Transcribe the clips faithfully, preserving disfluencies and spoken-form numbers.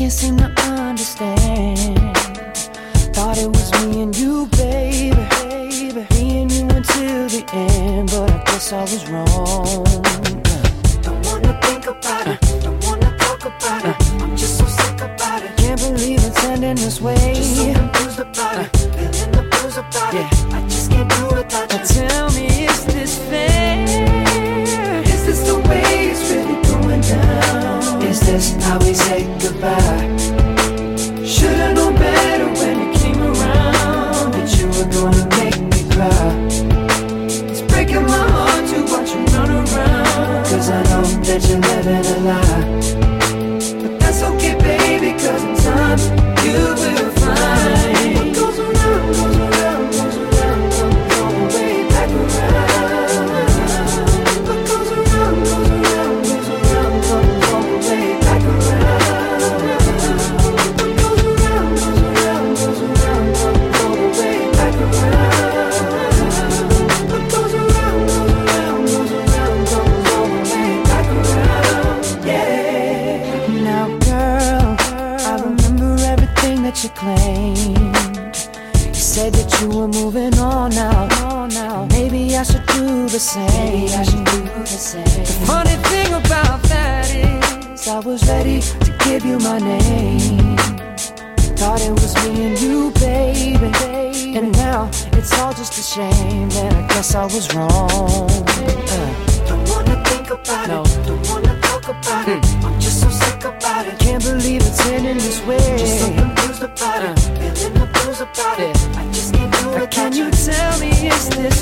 can't seem to understand. Thought it was me and you, baby, baby, me and you until the end, but I guess I was wrong. Don't wanna think about it, don't wanna talk about it. I'm just so sick about it. Can't believe it's ending this way. Just so confused about it, feeling the blues about it. I just can't do it without you. Tell me, is this fair? Is this the way it's really going down? Is this how we say goodbye? Should've known better when you came around, that you were gonna make me cry. It's breaking my heart to watch you run around, cause I know that you're living a lie. But that's okay, baby, cause in time you will find what goes around, goes around, goes around, comes all the way back around. What goes around, goes around, goes around, comes all the way back around. What goes around, goes around, goes around, comes all the way back around. What goes around, goes around, goes around, comes all the way back around. Yeah. Now, girl, I remember everything that you claimed. You said that you were moving on now. now. Maybe I should do the same. Maybe I should do the same. The funny thing about that is I was ready to give you my name. Thought it was me and you, baby. And now it's all just a shame, and I guess I was wrong. Uh. Don't wanna think about no. it, don't wanna talk about mm. it. I'm just so sick about it. Can't believe it's ending this way. Just so confused about uh. it, feeling the blues about yeah. it. I just can't do it. Can you tell me, is this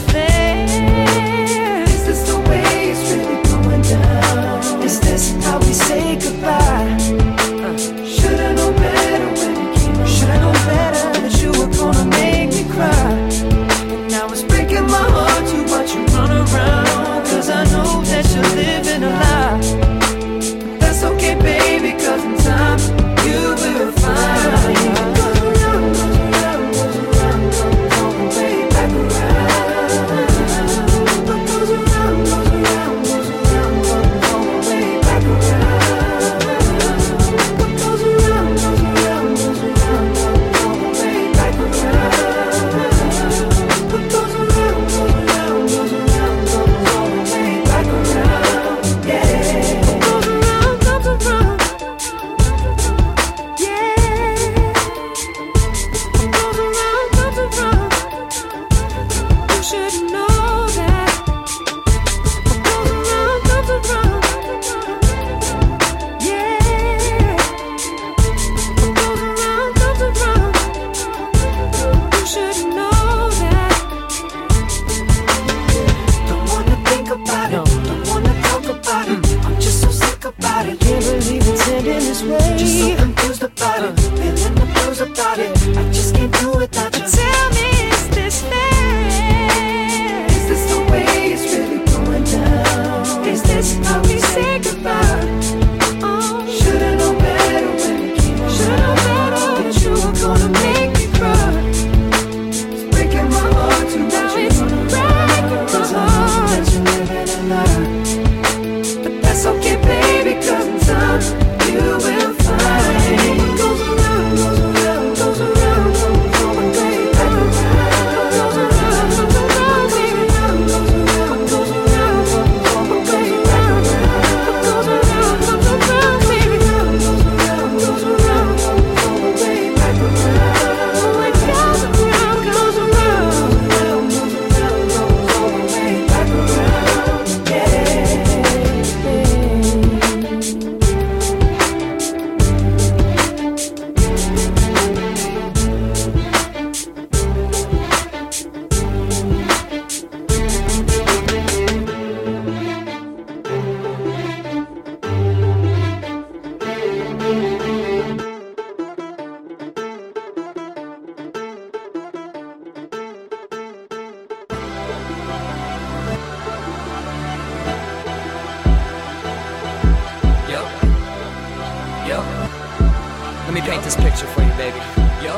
fair? Is this the way it's really going down? Is this how we say goodbye? Uh. Should've known better when you came around. Should've known better that you were gonna make me cry. And now it's breaking my heart to watch you run around, cause I know that you're living a lie. But that's okay, baby, cause in time you will find what goes around, goes around, goes around, comes all the way back around. What goes around, goes around, goes around, comes all the way back around. What goes around, goes around, goes around, comes all the way back around. What goes around, goes around, goes around, comes all the way back around. Yeah. What goes around, comes around. Yeah. What goes around, comes around. You should know that. What goes around, comes around. Yeah. What goes around, comes around. You should know that. Don't wanna think about it, don't wanna talk about it. I'm just so sick about it. Can't believe it's ending this way. Just so confused about it, feeling the blues about it. I just can't do it without you. Tell me, is this fair? Is this the way it's really going down? Is this how we say goodbye? Oh, should've known better when you came around. Should've known better that you were gonna make me cry. It's breaking my heart to watch you run around, cause I know that you're living a lie. But that's okay, baby, cause in time you will find what goes around, goes around, goes around, comes all the way back around. What goes around, comes around, baby, goes around, what goes around, comes all the way back around. What goes around, comes around, baby, goes around, goes around, comes all the way back around. What goes around, goes around, goes around, comes all the way back around. Yeah. Yo, yo, let me paint this picture for you, baby. Yo,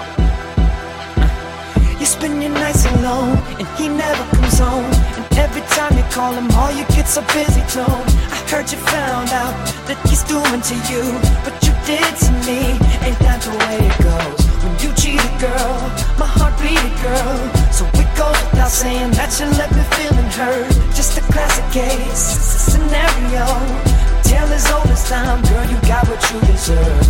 You spend your nights alone, and he never comes home. And every time you call him, all you get's a busy tone. I heard you found out that he's doing to you what you did to me. saying that you left me feeling hurt. Just a classic case scenario. Tale as old as time, girl, you got what you deserve.